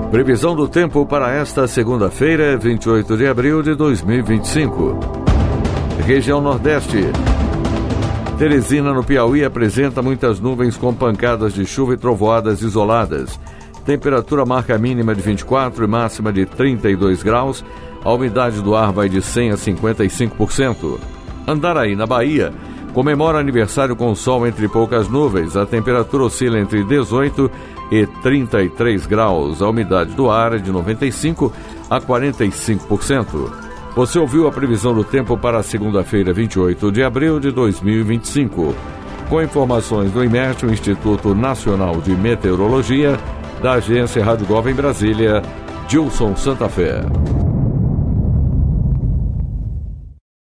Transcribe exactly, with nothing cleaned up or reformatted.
Previsão do tempo para esta segunda-feira, vinte e oito de abril de dois mil e vinte e cinco. Região Nordeste. Teresina, no Piauí, apresenta muitas nuvens com pancadas de chuva e trovoadas isoladas. Temperatura marca mínima de vinte e quatro e máxima de trinta e dois graus. A umidade do ar vai de cem a cinquenta e cinco por cento. Andaraí, na Bahia, comemora aniversário com sol entre poucas nuvens. A temperatura oscila entre dezoito e trinta e três graus. A umidade do ar é de noventa e cinco a quarenta e cinco por cento. Você ouviu a previsão do tempo para a segunda-feira, vinte e oito de abril de dois mil e vinte e cinco. Com informações do IMET, o Instituto Nacional de Meteorologia, da agência Rádio Gov em Brasília, Gilson Santa Fé.